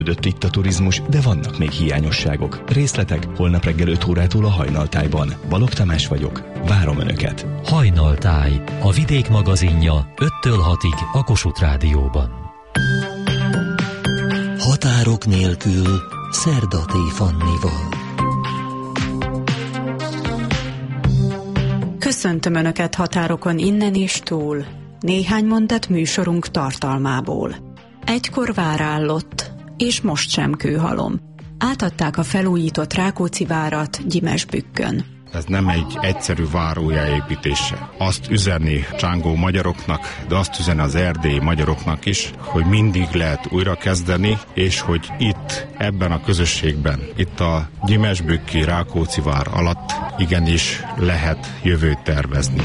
Itt a turizmus, de vannak még hiányosságok. Részletek holnap reggel 5 órától a Hajnaltájban. Balogh Tamás vagyok. Várom Önöket. Hajnaltáj, a Vidék magazinja 5-től 6-ig a Kossuth Rádióban. Határok nélkül Szerda T. Fannival. Köszöntöm Önöket határokon innen és túl. Néhány mondat műsorunk tartalmából. Egykor vár állott, és most sem kőhalom. Átadták a felújított Rákóczi-várat Gyimesbükkön. Ez nem egy egyszerű vár újjáépítése. Azt üzeni csángó magyaroknak, de azt üzeni az erdélyi magyaroknak is, hogy mindig lehet újrakezdeni, és hogy itt, ebben a közösségben, itt a Gyimesbükki Rákóczi-vár alatt igenis lehet jövőt tervezni.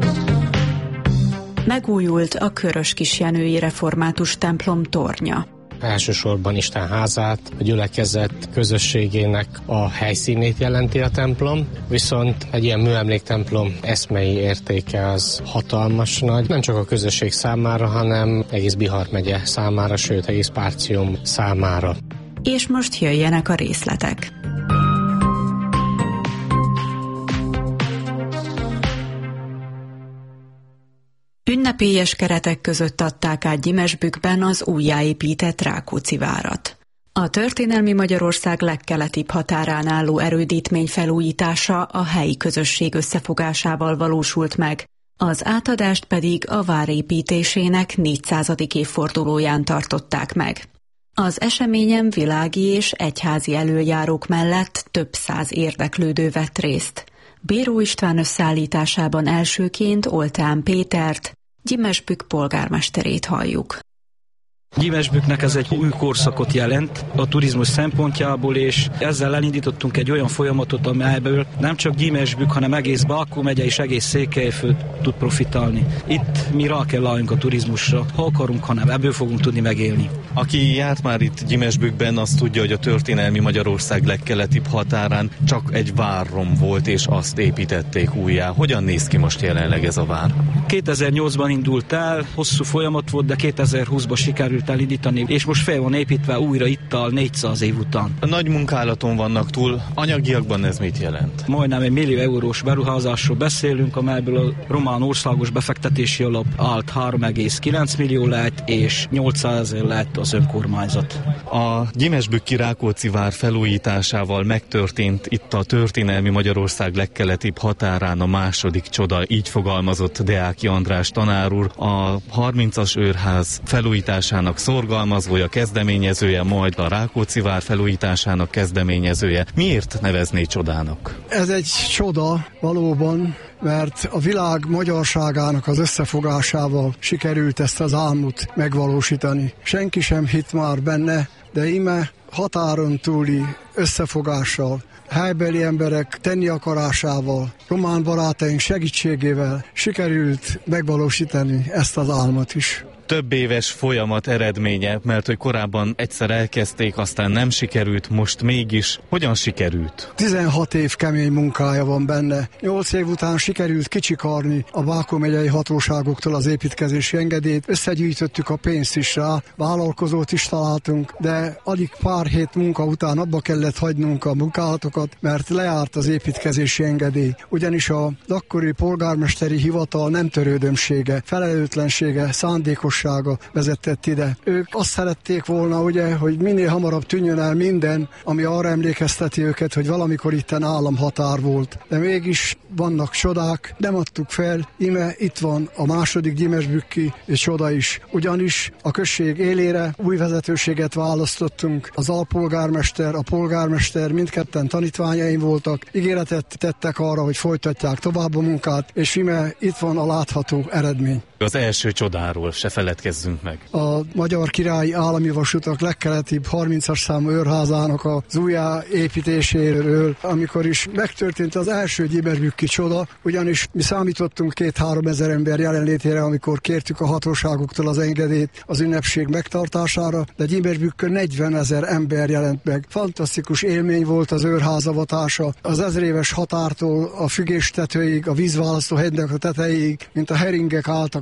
Megújult a Köröskisjenői Református templom tornya. Elsősorban Isten házát, a gyülekezet közösségének a helyszínét jelenti a templom, viszont egy ilyen műemléktemplom eszmei értéke az hatalmas nagy, nem csak a közösség számára, hanem egész Bihar megye számára, sőt egész Párcium számára. És most jöjjenek a részletek. Ünnepélyes keretek között adták át Gyimesbükkben az újjáépített Rákóczi-várat. A történelmi Magyarország legkeletibb határán álló erődítmény felújítása a helyi közösség összefogásával valósult meg, az átadást pedig a vár építésének 400. évfordulóján tartották meg. Az eseményen világi és egyházi elöljárók mellett több száz érdeklődő vett részt. Béró István összeállításában elsőként Oltán Pétert, Gyimesbükk polgármesterét halljuk. Gyimesbükknek ez egy új korszakot jelent a turizmus szempontjából, és ezzel elindítottunk egy olyan folyamatot, amelyből nem csak Gyimesbükk, hanem egész Balkó megye és egész Székelyföld tud profitálni. Itt mi rá kell álljunk a turizmusra, ha akarunk, hanem ebből fogunk tudni megélni. Aki járt már itt Gyimesbükkben, azt tudja, hogy a történelmi Magyarország legkeletibb határán csak egy várrom volt, és azt építették újjá. Hogyan néz ki most jelenleg ez a vár? 2008-ban indult el, hosszú folyamat volt, de 2020-ban sikerült elindítani, és most fel van építve újra itt a 400 év után. A nagy munkálaton vannak túl, anyagiakban ez mit jelent? Majdnem 1 millió eurós beruházásról beszélünk, amelyből a román országos befektetési alap állt 3,9 millió lett, és 800 000 lett az önkormányzat. A Gyimesbükki Rákóczi-vár felújításával megtörtént itt a történelmi Magyarország legkeletibb határán a második csoda, így fogalmazott Deáki András tanár úr, a 30-as őrház felújításának szorgalmazója, kezdeményezője, majd a Rákóczi-vár felújításának kezdeményezője. Miért nevezné csodának? Ez egy csoda valóban, mert a világ magyarságának az összefogásával sikerült ezt az álmot megvalósítani. Senki sem hitt már benne, de íme határon túli összefogással, helybeli emberek tenni akarásával, román barátaink segítségével sikerült megvalósítani ezt az álmot is. Több éves folyamat eredménye, mert hogy korábban egyszer elkezdték, aztán nem sikerült, most mégis. Hogyan sikerült? 16 év kemény munkája van benne. 8 év után sikerült kicsikarni a Balkó megyei hatóságoktól az építkezési engedélyt. Összegyűjtöttük a pénzt is rá, vállalkozót is találtunk, de alig pár hét munka után abba kellett hagynunk a munkálatokat, mert lejárt az építkezési engedély. Ugyanis az akkori polgármesteri hivatal nem törődömsége, felelőtlensége, szándékossága vezetett ide. Ők azt szerették volna, ugye, hogy minél hamarabb tűnjön el minden, ami arra emlékezteti őket, hogy valamikor itten államhatár volt. De mégis vannak csodák, nem adtuk fel, íme itt van a második gyimesbükki csoda is. Ugyanis a község élére új vezetőséget választottunk. Az alpolgármester, a polgármester, mindketten tanítványaim voltak, ígéretet tettek arra, hogy folytatják tovább a munkát, és íme itt van a látható eredmény. Az első csodáról se feledkezzünk meg. A Magyar Királyi Állami Vasutak legkeletibb 30-as számú őrházának az újjáépítéséről, amikor is megtörtént az első gyimesbükki csoda, ugyanis mi számítottunk 2-3 ezer ember jelenlétére, amikor kértük a hatóságoktól az engedélyt az ünnepség megtartására, de Gyimesbükkön 40 000 ember jelent meg. Fantasztikus élmény volt az őrházavatása, az 1000 éves határtól a fügéstetőig, a vízválasztó hegynek a tetejéig, mint a heringek álltak a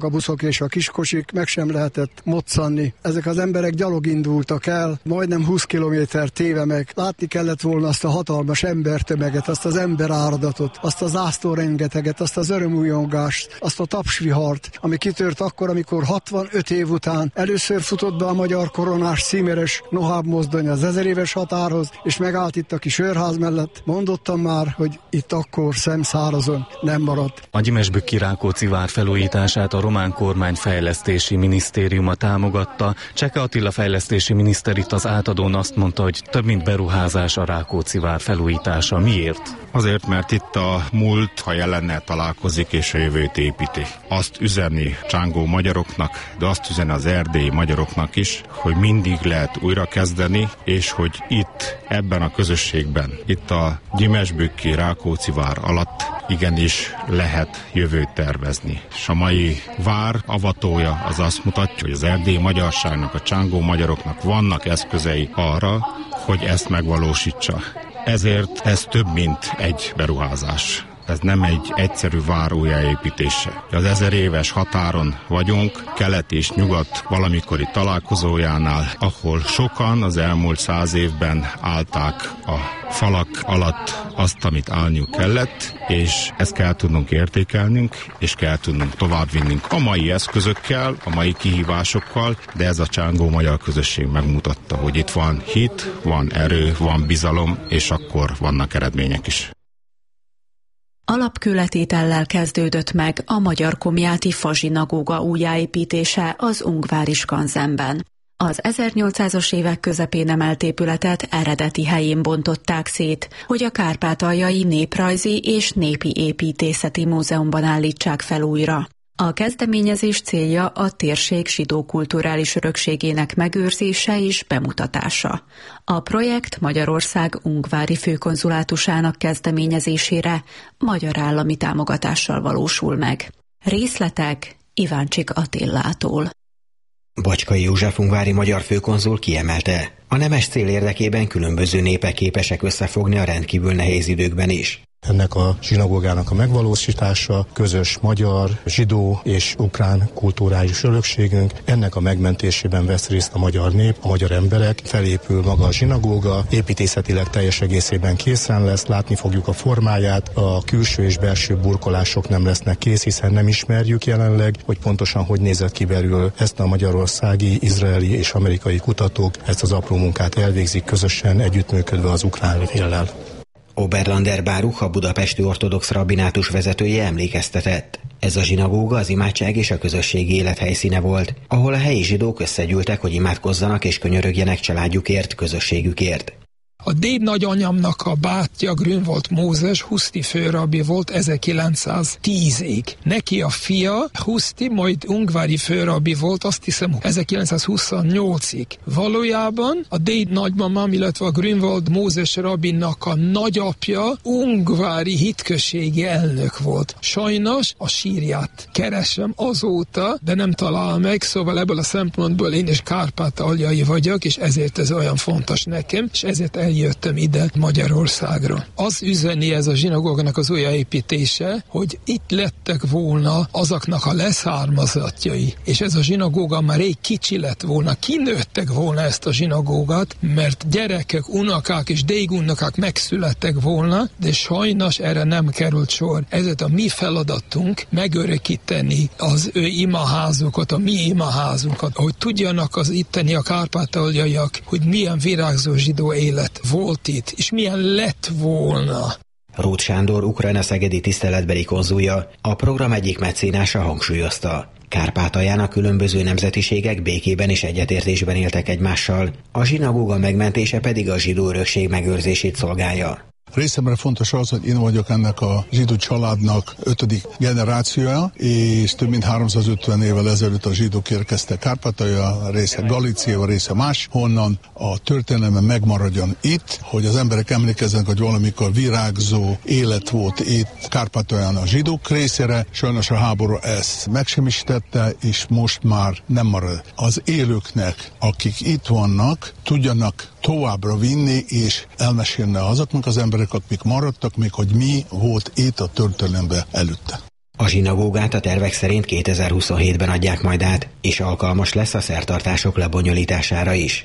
buszok és a kiskosik, meg sem lehetett moccanni. Ezek az emberek gyalog indultak el, majdnem 20 kilométer téve meg. Látni kellett volna azt a hatalmas embertömeget, azt az emberáradatot, azt az zászlórengeteget, azt az örömújongást, azt a tapsvihart, ami kitört akkor, amikor 65 év után először futott be a magyar koronás címeres Noháb mozdony az 1000 éves határhoz, és megállt itt a kis őrház mellett. Mondottam már, hogy itt akkor szemszárazon nem maradt. A Gyimesbükki Rákóczi-vár felújítását a román kormány fejlesztési minisztériuma támogatta. Cseke Attila fejlesztési miniszter itt az átadón azt mondta, hogy több mint beruházás a Rákóczi-vár felújítása. Miért? Azért, mert itt a múlt, ha jelennel találkozik és a jövőt építi. Azt üzeni csángó magyaroknak, de azt üzeni az erdélyi magyaroknak is, hogy mindig lehet újrakezdeni, és hogy itt, ebben a közösségben, itt a Gyimesbükki Rákóczi-vár alatt igenis lehet jövőt tervezni. És a mai vár avatója az azt mutatja, hogy az erdélyi magyarságnak, a csángó magyaroknak vannak eszközei arra, hogy ezt megvalósítsa. Ezért ez több, mint egy beruházás. Ez nem egy egyszerű vár újjáépítése. Az 1000 éves határon vagyunk, kelet és nyugat valamikori találkozójánál, ahol sokan az elmúlt 100 évben állták a falak alatt azt, amit állniuk kellett, és ezt kell tudnunk értékelnünk, és kell tudnunk továbbvinnünk a mai eszközökkel, a mai kihívásokkal, de ez a csángó magyar közösség megmutatta, hogy itt van hit, van erő, van bizalom, és akkor vannak eredmények is. Alapkőletétellel kezdődött meg a Magyar Komjáti fazsinagóga újjáépítése az Ungvári skanzenben. Az 1800-as évek közepén emelt épületet eredeti helyén bontották szét, hogy a Kárpátaljai Néprajzi és Népi Építészeti Múzeumban állítsák fel újra. A kezdeményezés célja a térség zsidó-kulturális örökségének megőrzése és bemutatása. A projekt Magyarország ungvári főkonzulátusának kezdeményezésére magyar állami támogatással valósul meg. Részletek Iváncsik Attillától. Bacskai József ungvári magyar főkonzul kiemelte, a nemes cél érdekében különböző népek képesek összefogni a rendkívül nehéz időkben is. Ennek a zsinagógának a megvalósítása, közös magyar, zsidó és ukrán kulturális örökségünk, ennek a megmentésében vesz részt a magyar nép, a magyar emberek, felépül maga a zsinagóga, építészetileg teljes egészében készen lesz, látni fogjuk a formáját, a külső és belső burkolások nem lesznek kész, hiszen nem ismerjük jelenleg, hogy pontosan hogy nézett ki belül. Ezt a magyarországi, izraeli és amerikai kutatók ezt az apró munkát elvégzik közösen, együttműködve az ukrán féllel. Oberlander Báruch, a budapesti ortodox rabbinátus vezetője emlékeztetett. Ez a zsinagóga az imádság és a közösségi élet helyszíne volt, ahol a helyi zsidók összegyűltek, hogy imádkozzanak és könyörögjenek családjukért, közösségükért. A déd nagyanyamnak a bátyja Grünwald Mózes Huszti főrabbi volt 1910-ig. Neki a fia Huszti, majd ungvári főrabbi volt, azt hiszem 1928-ig. Valójában a déd nagymamám, illetve a Grünwald Mózes rabbinnak a nagyapja ungvári hitközségi elnök volt. Sajnos a sírját keresem azóta, de nem talál meg, szóval ebből a szempontból én is kárpátaljai vagyok, és ezért ez olyan fontos nekem, és ezért eljöttem ide Magyarországra. Az üzeni ez a zsinagógának az újjáépítése, hogy itt lettek volna azoknak a leszármazottjai, és ez a zsinagóga már rég kicsi lett volna, kinőttek volna ezt a zsinagógát, mert gyerekek, unokák és dégunokák megszülettek volna, de sajnos erre nem került sor. Ezért a mi feladatunk megörökíteni az ő imaházukat, a mi imaházunkat, hogy tudjanak az itteni a kárpátaljaiak, hogy milyen virágzó zsidó élet volt itt, és milyen lett volna. Róth Sándor, Ukrajna szegedi tiszteletbeli konzulja, a program egyik mecénása hangsúlyozta. Kárpátalján a különböző nemzetiségek békében és egyetértésben éltek egymással, a zsinagóga megmentése pedig a zsidó örökség megőrzését szolgálja. Részemre fontos az, hogy én vagyok ennek a zsidó családnak 5. generációja, és több mint 350 évvel ezelőtt a zsidók érkeztek Kárpátalja, része Galícia, része más, honnan a történelme megmaradjon itt, hogy az emberek emlékezzenek, hogy valamikor virágzó élet volt itt Kárpátalján a zsidók részére, sajnos a háború ezt megsemmisítette, és most már nem marad. Az élőknek, akik itt vannak, tudjanak továbbra vinni és elmesélni azoknak az emberek, akik maradtak, még hogy mi volt itt a történelemben előtte. A zsinagógát a tervek szerint 2027-ben adják majd át, és alkalmas lesz a szertartások lebonyolítására is.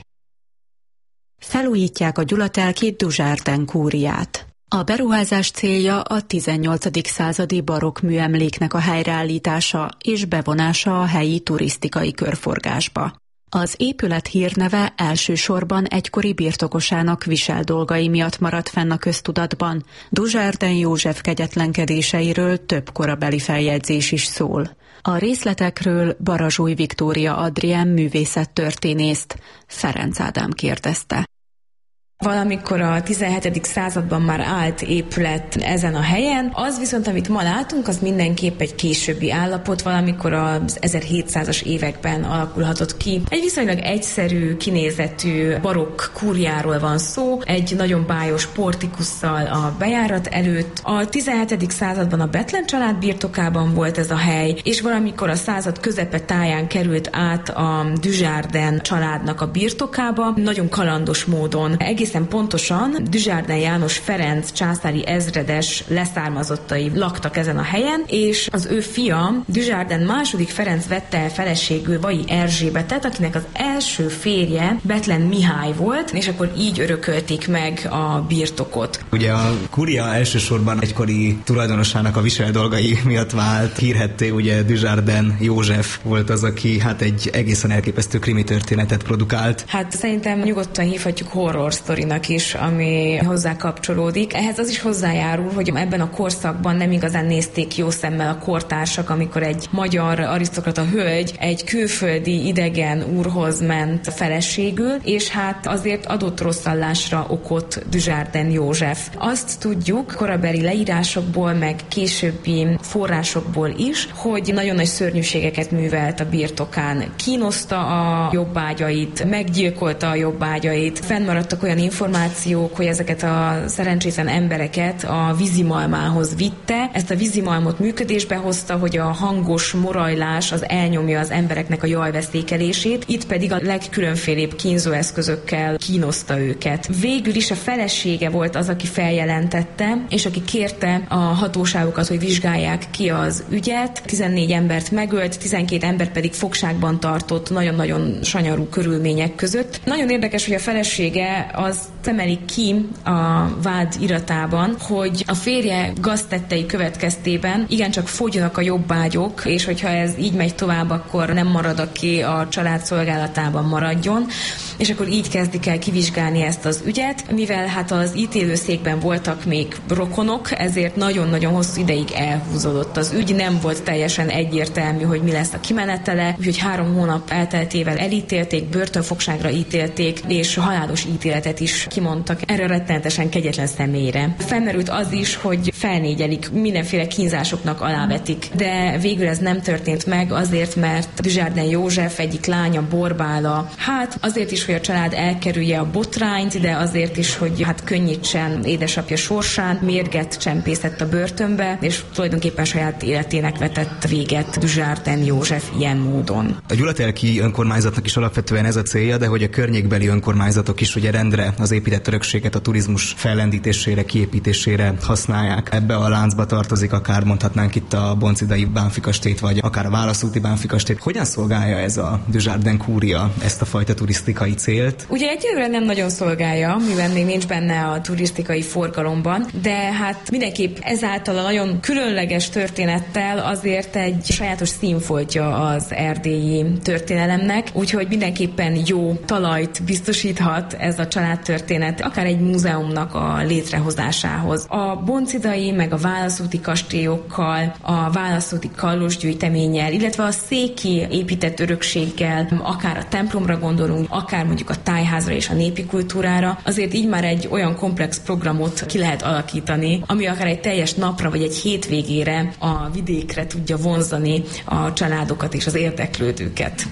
Felújítják a gyulatelki Dujardin kúriát. A beruházás célja a 18. századi barokk műemléknek a helyreállítása és bevonása a helyi turisztikai körforgásba. Az épület hírneve elsősorban egykori birtokosának viseldolgai miatt maradt fenn a köztudatban. Dujardin József kegyetlenkedéseiről több korabeli feljegyzés is szól. A részletekről Barazsúj Viktória Adrien művészettörténészt Ferenc Ádám kérdezte. Valamikor a 17. században már állt épület ezen a helyen, az viszont, amit ma látunk, az mindenképp egy későbbi állapot, valamikor az 1700-as években alakulhatott ki. Egy viszonylag egyszerű, kinézetű barokk kúriáról van szó, egy nagyon bájos portikusszal a bejárat előtt. A 17. században a Bethlen család birtokában volt ez a hely, és valamikor a század közepe táján került át a Dujardin családnak a birtokába, nagyon kalandos módon. Egészen pontosan Dujardin János Ferenc császári ezredes leszármazottai laktak ezen a helyen, és az ő fia Dujardin második Ferenc vette el feleségül Vai Erzsébetet, akinek az első férje Bethlen Mihály volt, és akkor így örökölték meg a birtokot. Ugye a kúria elsősorban egykori tulajdonosának a viseldolgai miatt vált hírhedté, ugye Dujardin József volt az, aki hát egy egészen elképesztő krimi történetet produkált. Hát szerintem nyugodtan hívhatjuk horror sztorinak is, ami hozzá kapcsolódik. Ehhez az is hozzájárul, hogy ebben a korszakban nem igazán nézték jó szemmel a kortársak, amikor egy magyar arisztokrata hölgy egy külföldi idegen úrhoz ment feleségül, és hát azért adott rosszallásra okot Dujardin József. Azt tudjuk korabeli leírásokból, meg későbbi forrásokból is, hogy nagyon nagy szörnyűségeket művelt a birtokán. Kínoszta a jobbágyait, meggyilkolta a jobbágyait, fennmaradtak olyan információk, hogy ezeket a szerencsétlen embereket a vízimalmához vitte. Ezt a vízimalmot működésbe hozta, hogy a hangos morajlás az elnyomja az embereknek a jajvesztékelését, itt pedig a legkülönfélébb kínzóeszközökkel kínoszta őket. Végül is a felesége volt az, aki feljelentette, és aki kérte a hatóságokat, hogy vizsgálják ki az ügyet. 14 embert megölt, 12 ember pedig fogságban tartott nagyon-nagyon sanyarú körülmények között. Nagyon érdekes, hogy a felesége az emelik ki a vád iratában, hogy a férje gaztettei következtében igencsak fogynak a jobbágyok, és hogyha ez így megy tovább, akkor nem marad, aki a család szolgálatában maradjon, és akkor így kezdik el kivizsgálni ezt az ügyet. Mivel hát az ítélőszékben voltak még rokonok, ezért nagyon-nagyon hosszú ideig elhúzódott az ügy, nem volt teljesen egyértelmű, hogy mi lesz a kimenetele, úgyhogy 3 hónap elteltével elítélték, börtönfogságra ítélték, és halálos ítéletet is kimondtak erre a rettenetesen kegyetlen személyre. Felmerült az is, hogy felnégyelik, mindenféle kínzásoknak alávetik, de végül ez nem történt meg azért, mert Dujardin József egyik lánya, Borbála, hát azért is, hogy a család elkerülje a botrányt, de azért is, hogy hát könnyítsen édesapja sorsán, mérget csempészett a börtönbe, és tulajdonképpen saját életének vetett véget Dujardin József ilyen módon. A gyulatelki önkormányzatnak is alapvetően ez a célja, de hogy a környékbeli önkormányzatok is ugye rendre az épített örökséget a turizmus fellendítésére, kiépítésére használják. Ebbe a láncba tartozik akár mondhatnánk itt a Boncidai Bánffy-kastélyt, vagy akár a Válaszúti Bánffy-kastélyt. Hogyan szolgálja ez a Dujardin kúria ezt a fajta turisztikai célt? Ugye egyelőre nem nagyon szolgálja, mivel még nincs benne a turisztikai forgalomban, de hát mindenképp ezáltal a nagyon különleges történettel azért egy sajátos színfoltja az erdélyi történelemnek, úgyhogy mindenképpen jó talajt biztosíthat ez a családtörténet, akár egy múzeumnak a létrehozásához. A boncidai meg a válaszúti kastélyokkal, a válaszúti kallosgyűjteménnyel, illetve a széki épített örökséggel, akár a templomra gondolunk, akár mondjuk a tájházra és a népi kultúrára, azért így már egy olyan komplex programot ki lehet alakítani, ami akár egy teljes napra vagy egy hétvégére a vidékre tudja vonzani a családokat és az érdeklődőket.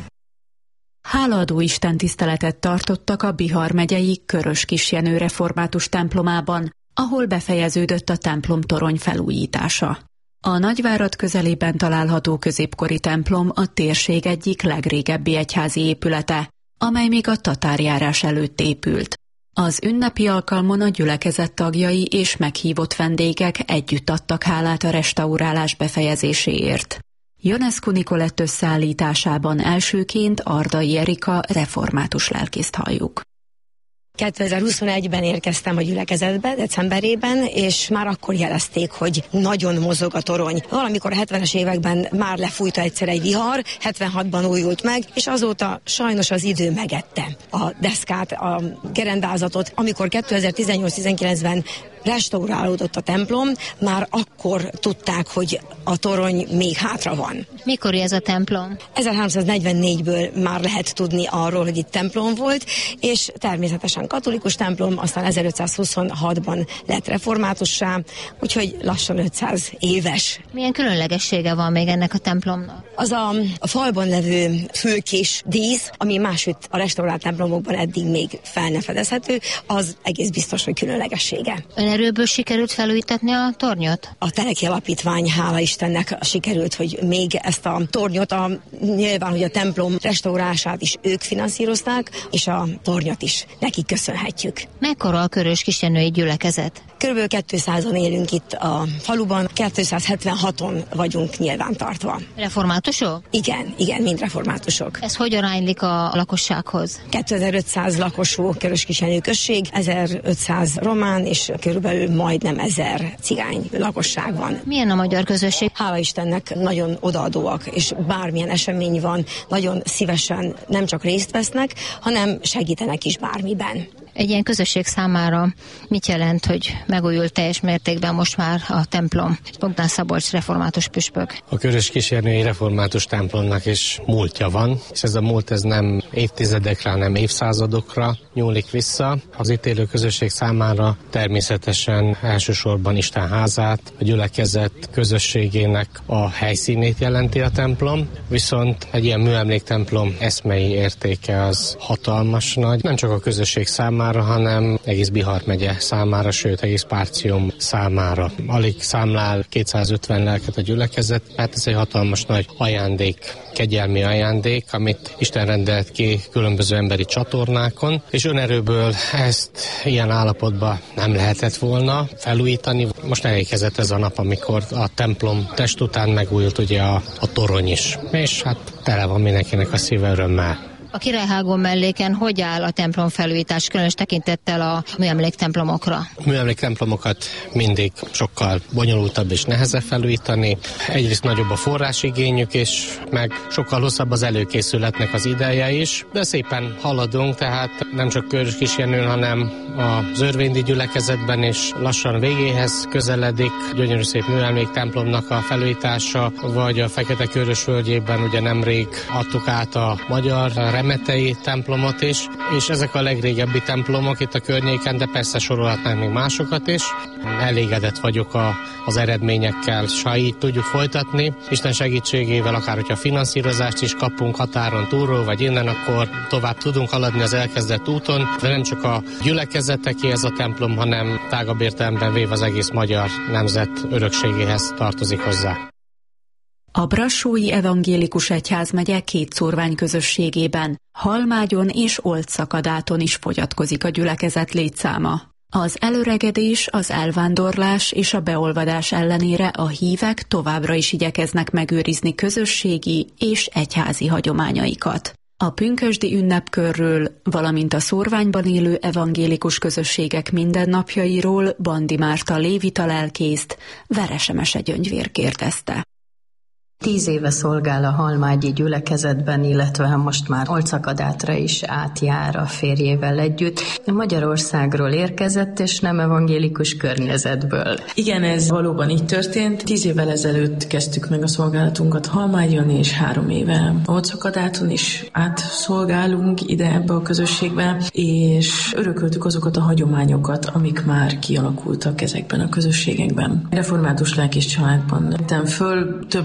Hálaadó istentiszteletet tartottak a Bihar megyei Körös-Kisjenő református templomában, ahol befejeződött a templomtorony felújítása. A Nagyvárad közelében található középkori templom a térség egyik legrégebbi egyházi épülete, amely még a tatárjárás előtt épült. Az ünnepi alkalmon a gyülekezet tagjai és meghívott vendégek együtt adtak hálát a restaurálás befejezéséért. Ionescu Nikolett összeállításában elsőként Ardai Erika református lelkészt halljuk. 2021-ben érkeztem a gyülekezetbe, decemberében, és már akkor jelezték, hogy nagyon mozog a torony. Valamikor a 70-es években már lefújta egyszer egy vihar, 76-ban újult meg, és azóta sajnos az idő megette a deszkát, a gerendázatot. Amikor 2018-19-ben restaurálódott a templom, már akkor tudták, hogy a torony még hátra van. Mikor ez a templom? 1344-ből már lehet tudni arról, hogy itt templom volt, és természetesen katolikus templom, aztán 1526-ban lett reformátussá, úgyhogy lassan 500 éves. Milyen különlegessége van még ennek a templomnak? Az a falban levő fülkés dísz, ami másütt a restaurált templomokban eddig még fel ne fedezhető, az egész biztos, hogy különlegessége. Önerőből sikerült felújítatni a tornyot? A Teleki Alapítvány, hála Istennek, sikerült, hogy még ezt a tornyot, nyilván, hogy a templom restaurálását is ők finanszírozták, és a tornyot is nekik köszönhetjük. Mekkora a Körös Kisjenői gyülekezet? Körülbelül 200-an élünk itt a faluban, 276-on vagyunk nyilvántartva. Reformátusok? Igen, mind reformátusok. Ez hogy aránylik a lakossághoz? 2500 lakosú Körös-Kisjenő község, 1500 román, és körülbelül majdnem 1000 cigány lakosság van. Milyen a magyar közösség? Hála Istennek nagyon odaadóak, és bármilyen esemény van, nagyon szívesen nem csak részt vesznek, hanem segítenek is bármiben. Egy ilyen közösség számára mit jelent, hogy megújult teljes mértékben most már a templom? Bogdán Szabolcs református püspök. A Körös-Kisjenői református templomnak is múltja van, és ez a múlt ez nem évtizedekre, hanem évszázadokra nyúlik vissza. Az itt élő közösség számára természetesen elsősorban Isten házát, a gyülekezet közösségének a helyszínét jelenti a templom, viszont egy ilyen műemléktemplom eszmei értéke az hatalmas nagy, nem csak a közösség számára, hanem egész Bihar megye számára, sőt egész Párcium számára. Alig számlál 250 lelket a gyülekezet, hát ez egy hatalmas nagy ajándék, kegyelmi ajándék, amit Isten rendelt ki különböző emberi csatornákon, és önerőből ezt ilyen állapotban nem lehetett volna felújítani. Most elérkezett ez a nap, amikor a templom test után megújult ugye a torony is, és hát tele van mindenkinek a szíve örömmel. A Királyhágón melléken hogy áll a templom felújítás, különös tekintettel a műemléktemplomokra? A műemléktemplomokat mindig sokkal bonyolultabb és nehezebb felújítani. Egyrészt nagyobb a forrásigényük, és meg sokkal hosszabb az előkészületnek az ideje is, de szépen haladunk, tehát nem csak Körös-Kisjenőn, hanem az örvénydi gyülekezetben is lassan végéhez közeledik. Gyönyörű szép műemléktemplomnak a felújítása, vagy a Fekete-Körös völgyében ugye nemrég adtuk át a magyar remetei templomot is, és ezek a legrégebbi templomok itt a környéken, de persze sorolhatnánk még másokat is. Elégedett vagyok az eredményekkel, s ha így tudjuk folytatni, Isten segítségével, akár hogyha finanszírozást is kapunk határon túlról, vagy innen, akkor tovább tudunk haladni az elkezdett úton, de nem csak a gyülekezeteké ez a templom, hanem tágabb értelemben véve az egész magyar nemzet örökségéhez tartozik hozzá. A Brassói Evangélikus Egyházmegye két szórványközösségében, Halmágyon és Oldszakadáton is fogyatkozik a gyülekezet létszáma. Az előregedés, az elvándorlás és a beolvadás ellenére a hívek továbbra is igyekeznek megőrizni közösségi és egyházi hagyományaikat. A pünkösdi ünnepkörről, valamint a szórványban élő evangélikus közösségek mindennapjairól Bandi Márta lévita lelkészt Veresemese Gyöngyvér kérdezte. 10 éve szolgál a halmágyi gyülekezetben, illetve most már Oldszakadátra is átjár a férjével együtt. Magyarországról érkezett, és nem evangélikus környezetből. Igen, ez valóban így történt. 10 évvel ezelőtt kezdtük meg a szolgálatunkat Halmágyon, és 3 éve Oldszakadáton is átszolgálunk ide ebbe a közösségbe, és örököltük azokat a hagyományokat, amik már kialakultak ezekben a közösségekben. Református lelkész családban lettem föl, több generáció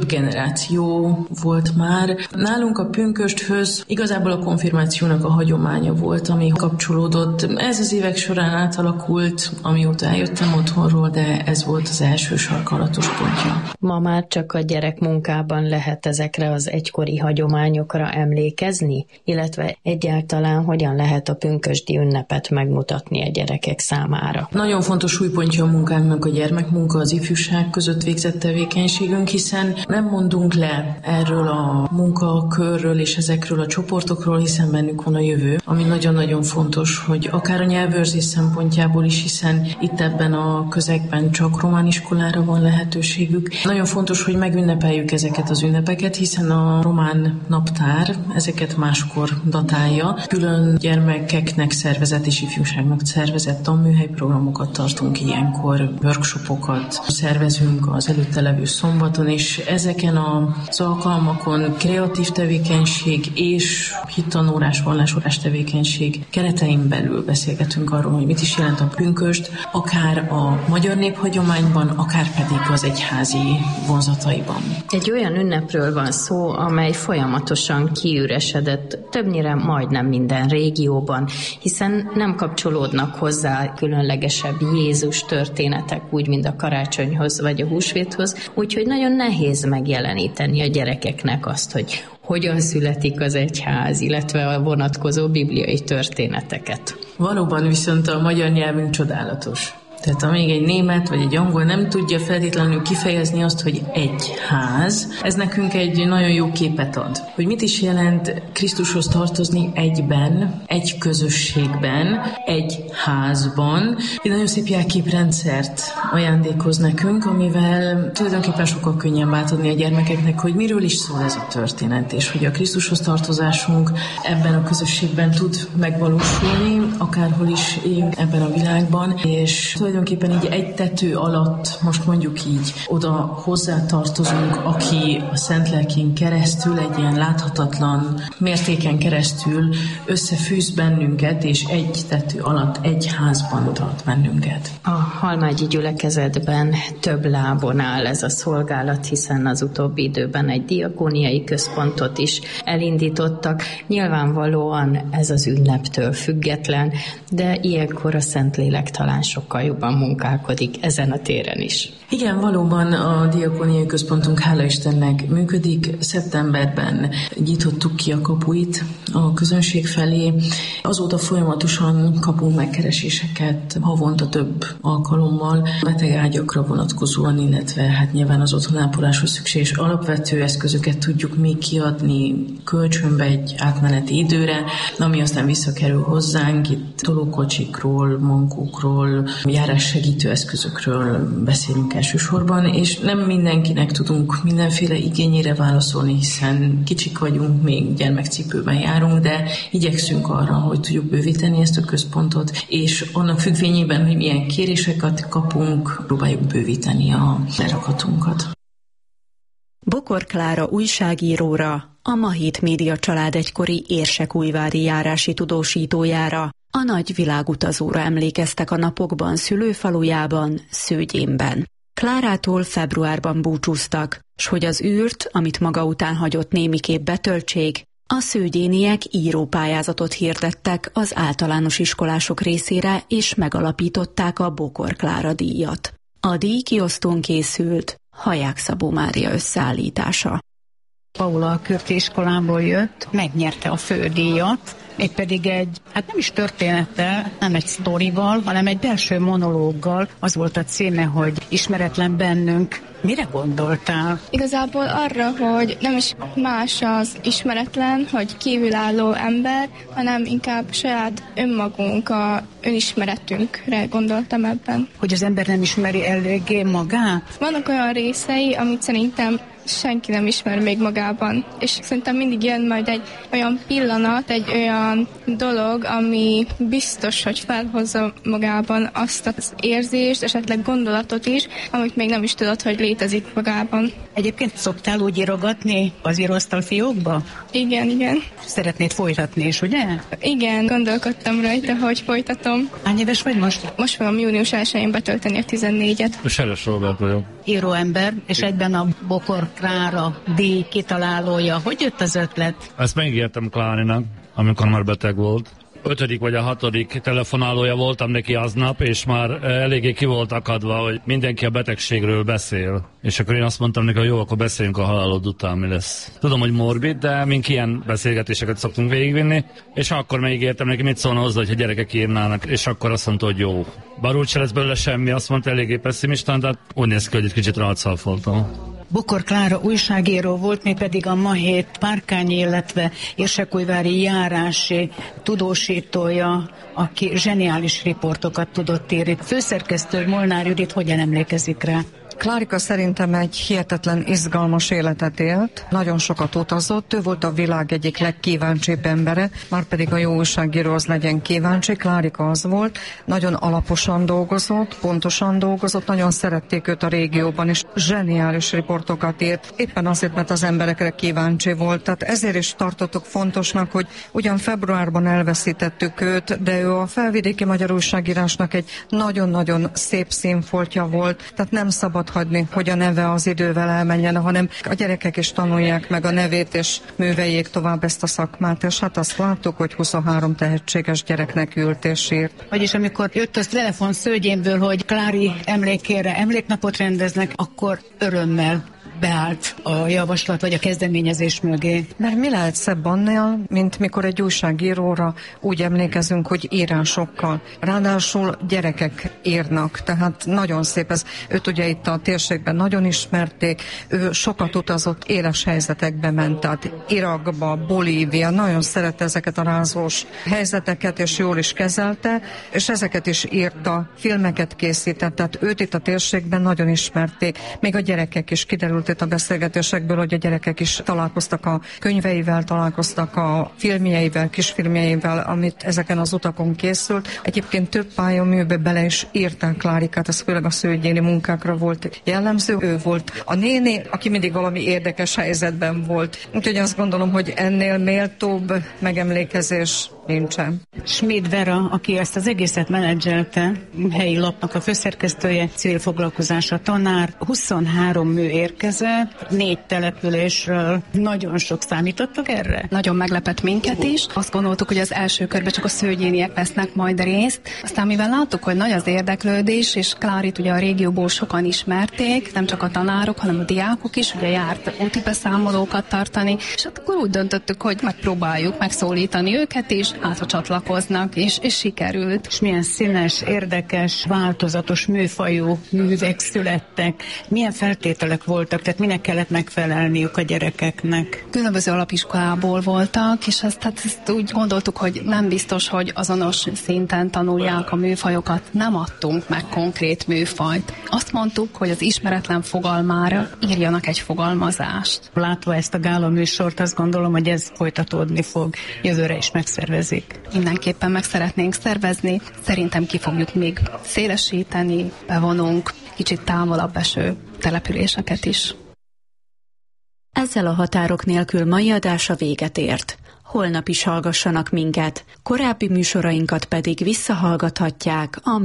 generáció volt már. Nálunk a pünkösthöz igazából a konfirmációnak a hagyománya volt, ami kapcsolódott. Ez az évek során átalakult, amióta eljöttem otthonról, de ez volt az első sarkalatos pontja. Ma már csak a gyerekmunkában lehet ezekre az egykori hagyományokra emlékezni, illetve egyáltalán hogyan lehet a pünkösdi ünnepet megmutatni a gyerekek számára. Nagyon fontos súlypontja a munkánknak a gyermekmunka, az ifjúság között végzett tevékenységünk, hiszen nem mondunk le erről a munkakörről és ezekről a csoportokról, hiszen bennük van a jövő, ami nagyon-nagyon fontos, hogy akár a nyelvőrzés szempontjából is, hiszen itt ebben a közegben csak román iskolára van lehetőségük. Nagyon fontos, hogy megünnepeljük ezeket az ünnepeket, hiszen a román naptár ezeket máskor datálja. Külön gyermekeknek szervezett és ifjúságnak szervezett tanműhelyprogramokat tartunk ilyenkor, workshopokat szervezünk az előtte levő szombaton, és ezeken az alkalmakon kreatív tevékenység és hittanórás, vallásórás tevékenység keretein belül beszélgetünk arról, hogy mit is jelent a pünkösd, akár a magyar néphagyományban, akár pedig az egyházi vonzataiban. Egy olyan ünnepről van szó, amely folyamatosan kiüresedett, többnyire majdnem minden régióban, hiszen nem kapcsolódnak hozzá különlegesebb Jézus történetek, úgy, mint a karácsonyhoz vagy a húsvéthoz, úgyhogy nagyon nehéz megjeleníteni a gyerekeknek azt, hogy hogyan születik az egyház, illetve a vonatkozó bibliai történeteket. Valóban viszont a magyar nyelvünk csodálatos. Tehát amíg egy német vagy egy angol nem tudja feltétlenül kifejezni azt, hogy egy ház, ez nekünk egy nagyon jó képet ad. Hogy mit is jelent Krisztushoz tartozni egyben, egy közösségben, egy házban. Egy nagyon szép jelképrendszert ajándékoz nekünk, amivel tulajdonképpen sokkal könnyebb átadni a gyermekeknek, hogy miről is szól ez a történet, és hogy a Krisztushoz tartozásunk ebben a közösségben tud megvalósulni, akárhol is éljünk ebben a világban, és tulajdonképpen így egy tető alatt, most mondjuk így, oda hozzátartozunk, aki a Szent Lelkén keresztül, egy ilyen láthatatlan mértéken keresztül összefűz bennünket, és egy tető alatt, egy házban tart bennünket. A halmágyi gyülekezetben több lábon áll ez a szolgálat, hiszen az utóbbi időben egy diakóniai központot is elindítottak. Nyilvánvalóan ez az ünneptől független, de ilyenkor a Szentlélek talán sokkal jobban munkálkodik ezen a téren is. Igen, valóban a diakóniai központunk, hála Istennek, működik. Szeptemberben nyitottuk ki a kapuit a közönség felé. Azóta folyamatosan kapunk megkereséseket, havonta több alkalommal, betegágyakra vonatkozóan, illetve hát nyilván az otthonápoláshoz szükséges alapvető eszközöket tudjuk még kiadni kölcsönbe egy átmeneti időre, ami aztán visszakerül hozzánk. Itt tolókocsikról, mankókról, járássegítő eszközökről beszélünk elsősorban, és nem mindenkinek tudunk mindenféle igényére válaszolni, hiszen kicsik vagyunk, még gyermekcipőben járunk, de igyekszünk arra, hogy tudjuk bővíteni ezt a központot, és annak függvényében, hogy milyen kéréseket kapunk, próbáljuk bővíteni a lerakatunkat. Bokor Klára újságíróra, a Mahit Média család egykori érsekújvári járási tudósítójára, a nagy világutazóra emlékeztek a napokban szülőfalujában, Szőgyénben. Klárától februárban búcsúztak, s hogy az űrt, amit maga után hagyott némiképp betöltsék, a szőgyéniek írópályázatot hirdettek az általános iskolások részére, és megalapították a Bokor Klára díjat. A díj kiosztón készült, Haják Szabó Mária összeállítása. Paula a Kürti iskolából jött, megnyerte a fődíjat, mégpedig egy, hát nem is történettel, nem egy sztorival, hanem egy belső monológgal. Az volt a címe, hogy Ismeretlen bennünk. Mire gondoltál? Igazából arra, hogy nem is más az ismeretlen, hogy kívülálló ember, hanem inkább saját önmagunk, a önismeretünkre gondoltam ebben. Hogy az ember nem ismeri eléggé magát? Vannak olyan részei, amit szerintem senki nem ismer még magában, és szerintem mindig jön majd egy olyan pillanat, egy olyan dolog, ami biztos, hogy felhozza magában azt az érzést, esetleg gondolatot is, amit még nem is tudod, hogy létezik magában. Egyébként szoktál úgy írogatni az íróasztal fiókba? Igen. Szeretnéd folytatni is, ugye? Igen, gondolkodtam rajta, hogy folytatom. Hány éves vagy most? Most fogom június 1-én betölteni a 14-et. Seres Robert vagyok. íróember, és egyben a Bokor Klára díj kitalálója. Hogy jött az ötlet? Ezt megígértem Klárinak, amikor már beteg volt. 5. vagy a 6. telefonálója voltam neki aznap, és már eléggé ki volt akadva, hogy mindenki a betegségről beszél. És akkor én azt mondtam neki, hogy jó, akkor beszéljünk a halálod után, mi lesz. Tudom, hogy morbid, de mink ilyen beszélgetéseket szoktunk végigvinni, és akkor megígértem neki, mit szólna hozzá, hogy a gyerekek írnának, és akkor azt mondta, hogy jó. Bár úgy se lesz belőle semmi, azt mondta, eléggé pessimistán, de úgy néz ki, hogy egy kicsit rátszalfoltam. Bokor Klára újságíró volt, mi pedig a Ma Hét Párkányi, illetve Érsekújvári járási tudósítója, aki zseniális riportokat tudott írni. Főszerkesztő Molnár Judit hogyan emlékezik rá? Klárika szerintem egy hihetetlen izgalmas életet élt, nagyon sokat utazott, ő volt a világ egyik legkíváncsibb embere, már pedig a jó újságíró az legyen kíváncsi, Klárika az volt, nagyon alaposan dolgozott, pontosan dolgozott, nagyon szerették őt a régióban, és zseniális riportokat írt, éppen azért, mert az emberekre kíváncsi volt, tehát ezért is tartottuk fontosnak, hogy ugyan februárban elveszítettük őt, de ő a felvidéki magyar újságírásnak egy nagyon-nagyon szép színfoltja volt, tehát nem szabad hagyni, hogy a neve az idővel elmenjen, hanem a gyerekek is tanulják meg a nevét, és műveljék tovább ezt a szakmát, és hát azt láttuk, hogy 23 tehetséges gyereknek ült és írt. Vagyis amikor jött az telefon Szőgyénből, hogy Klári emlékére emléknapot rendeznek, akkor örömmel beállt a javaslat vagy a kezdeményezés mögé. Mert mi lehet szebb annál, mint mikor egy újságíróra úgy emlékezünk, hogy írásokkal. Ráadásul gyerekek írnak, tehát nagyon szép ez. Őt ugye itt a térségben nagyon ismerték, ő sokat utazott, éles helyzetekbe ment, tehát Irakba, Bolívia, nagyon szerette ezeket a rázós helyzeteket, és jól is kezelte, és ezeket is írta, filmeket készített, tehát őt itt a térségben nagyon ismerték. Még a gyerekek is kiderült itt a beszélgetésekből, hogy a gyerekek is találkoztak a könyveivel, találkoztak a filmjeivel, kisfilmjeivel, amit ezeken az utakon készült. Egyébként több pályaműbe bele is írták Klárikát, ez főleg a szőgyéni munkákra volt jellemző. Ő volt a néni, aki mindig valami érdekes helyzetben volt. Úgyhogy azt gondolom, hogy ennél méltóbb megemlékezés nincsen. Schmidt Vera, aki ezt az egészet menedzselte, helyi lapnak a főszerkesztője, civil foglalkozása tanár, 23 mű érkezett, 4 településről. Nagyon sok számítottak erre? Nagyon meglepett minket is. Azt gondoltuk, hogy az első körben csak a szőgyéniek vesznek majd részt. Aztán mivel láttuk, hogy nagy az érdeklődés, és Klárit ugye a régióból sokan ismerték, nem csak a tanárok, hanem a diákok is, ugye járt úti beszámolókat tartani, és akkor úgy döntöttük, hogy megpróbáljuk megszólítani őket is, átva csatlakoznak, és sikerült. És milyen színes, érdekes, változatos műfajú művek születtek. Milyen feltételek voltak, tehát minek kellett megfelelniük a gyerekeknek? Különböző alapiskolából voltak, és ezt úgy gondoltuk, hogy nem biztos, hogy azonos szinten tanulják a műfajokat. Nem adtunk meg konkrét műfajt. Azt mondtuk, hogy az ismeretlen fogalmára írjanak egy fogalmazást. Látva ezt a gála műsort, azt gondolom, hogy ez folytatódni fog. Jövőre is megszervezik. Mindenképpen meg szeretnénk szervezni. Szerintem ki fogjuk még szélesíteni, bevonunk kicsit távolabb eső településeket is. Ezzel a Határok nélkül mai adása véget ért. Holnap is hallgassanak minket, korábbi műsorainkat pedig visszahallgathatják a